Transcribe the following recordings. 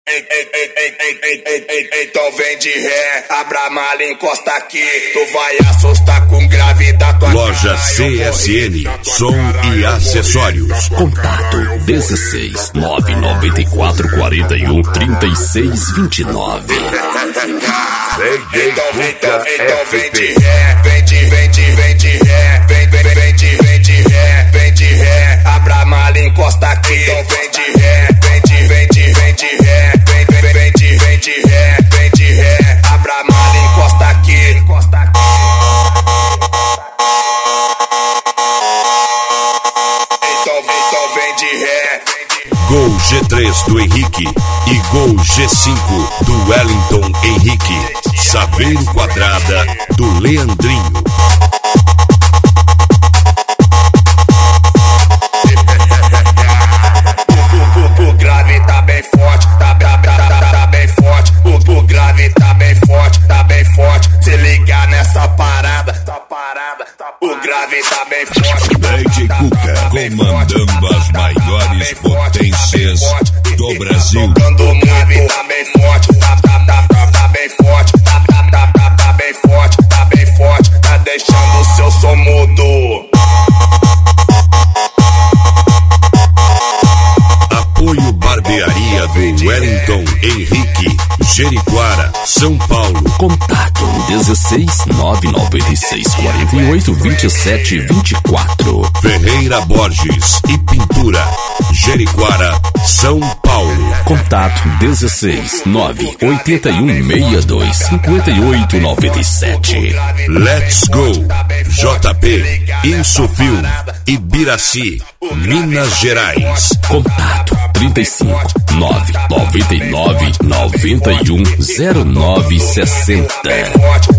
Então vem de ré, abra a mala, encosta aqui. Tu vai assustar com grave da tua Loja CSN, som e acessórios. Contato 16 994 41 36 29. Então vem de ré, vem de ré, vem de ré, abra a mala, encosta aqui. Então vem de ré, vem de ré, vem de ré, abra a mala, encosta aqui. Então vem de ré. Gol G3 do Henrique e Gol G5 do Wellington Henrique. Saveiro Quadrada do Leandrinho. O grave tá bem forte, tá bem forte. O grave tá bem forte, Se ligar nessa parada, o grave tá bem forte. DJ Cuca comandando as maiores potências do Brasil. O grave tá bem forte, tá bem forte, tá bem forte, tá deixando o seu som mudo. Apoio Barbearia do Wellington Henrique, Jeriquara, São Paulo. Contato 16 996 48 27 24. Ferreira Borges e Pintura, Jeriquara, São Paulo. Contato 16 981 62 58 97. Let's Go, JP, Insufil, Ibiraci, Minas Gerais. Contato 35 999 91 09 60. Tá bem forte,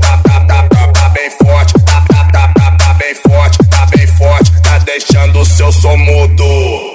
tá bem forte, tá deixando o seu som mudo.